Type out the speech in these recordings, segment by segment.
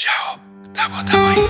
شهاب طباطبایی.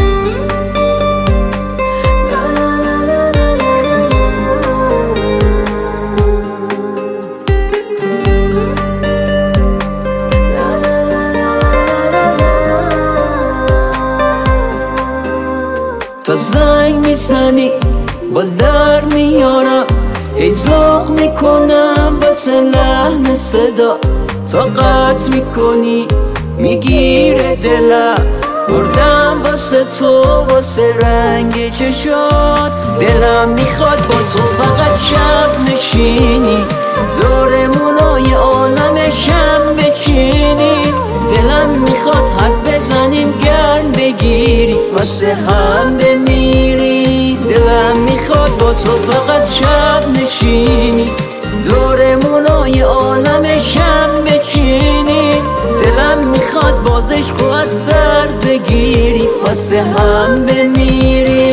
تا زنگ میزنی با در میارم، ای ذوق میکنم واسه لحن صدا، طاقت میکنی میگیره دلم، بردم واسه تو واسه رنگ چشات، دلم میخواد با تو فقط شب نشینی، دورمونای عالم شم بچینی، دلم میخواد حرف بزنیم گرم بگیری واسه هم بمیری، دلم میخواد با تو فقط شب نشینی، دورمونای عالم شم بچینی، دلم میخواد بازش خو از سر بگیری واسه هم بمیری.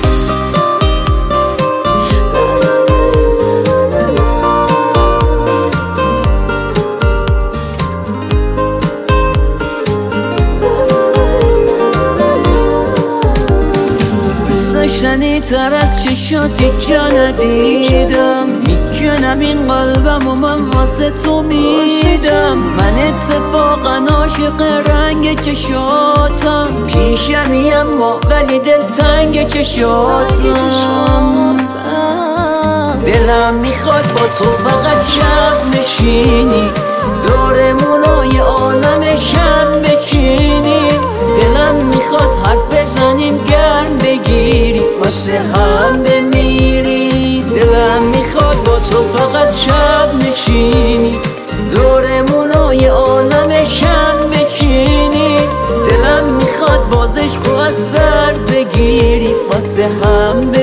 داشتنی تر از چشاتی جا ندیدم، میکنم این قلبم و من واسه تو میدم، من اتفاقا عاشق رنگ چشاتم، پیشمی اما ولی دل تنگ چشاتم، دلم میخواد با تو فقط شب نشینی، دورمونای عالم شم بچینی، دلم میخواد حرف بزنیم گرم بگیری واسه هم بمیری، دلم میخواد با تو فقط شب نشینی، دورمونای عالم شم بچینی، دلم میخواد بازش خو از سر بگیری واسه هم